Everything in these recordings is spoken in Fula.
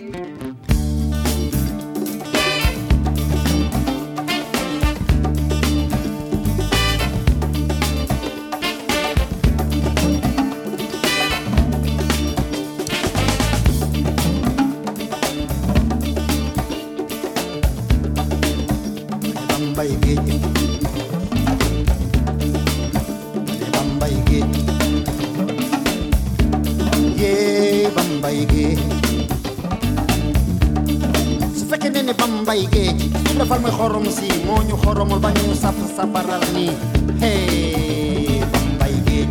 Fal mooy xorom si moo ñu xoromul ba ñu saf safaral nii hey Bambay géej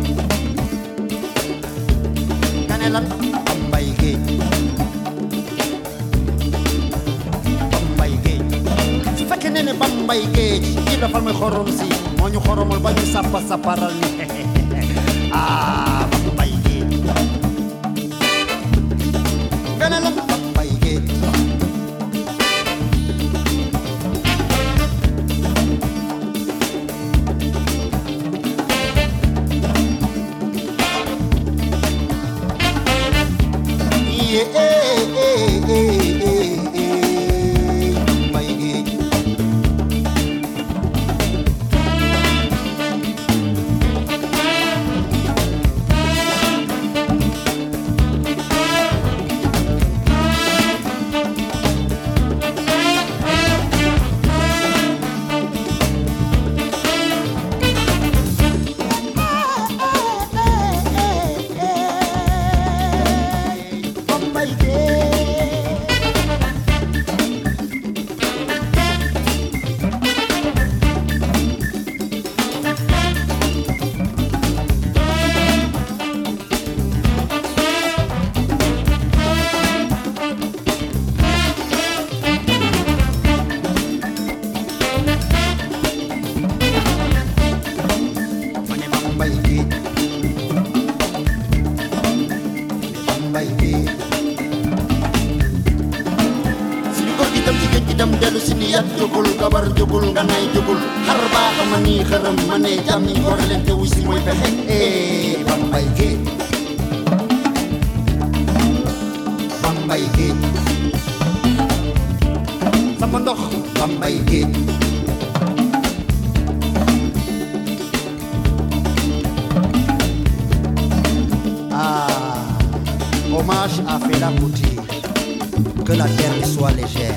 nga ne lan Bambay géej Bambay géej su fekkee ne Bambay géej Ibra Fall mooy xorom si moo ñu xoromul ba ñu saf safaral nii ah Bambay géej nga ne lan Bambay géej Hommage à Fela Kuti, que la terre soit légère.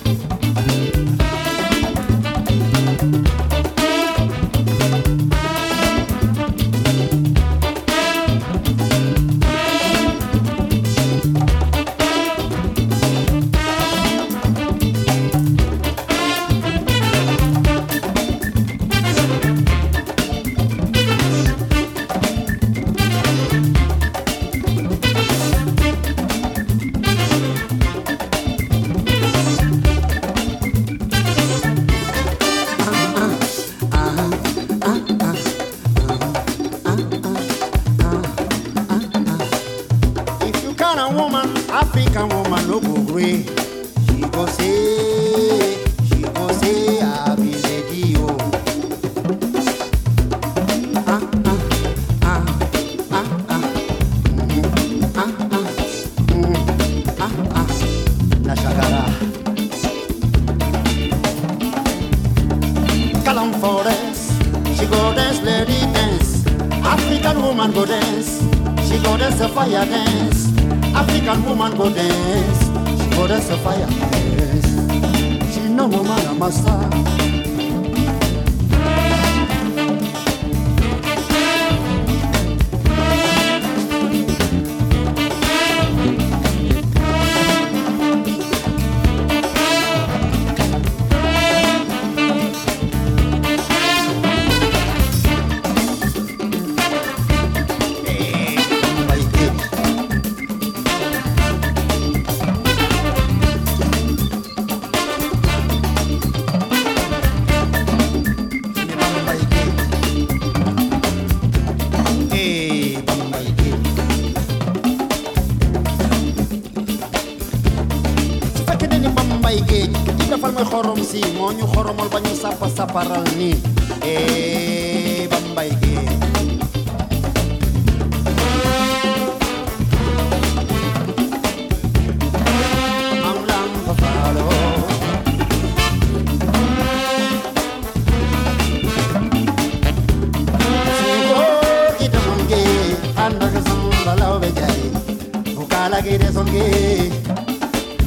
African woman no go grey. She go say, I be lady oh. Na shagara. Kalam forest, she go dance, lady dance. African woman go dance, she go dance a fire dance. African woman go dance, she go dance a fire dance. She no woman a master. Ibra Fall mooy xorom si moo ñu xoromol ba ñu sapa saparal ni Bambay géej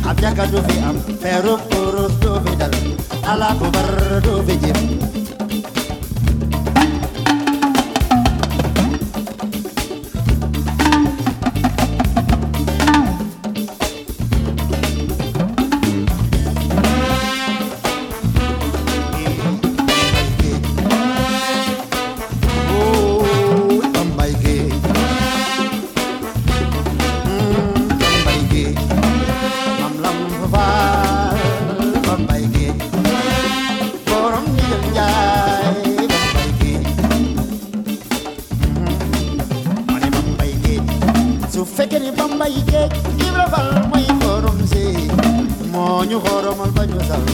Abjaka do fi am peru puru do fi dal ala ko bar do fi jëm Fekeri bamba yike ibra bal moy forum si mo ñu xorom al bañu sal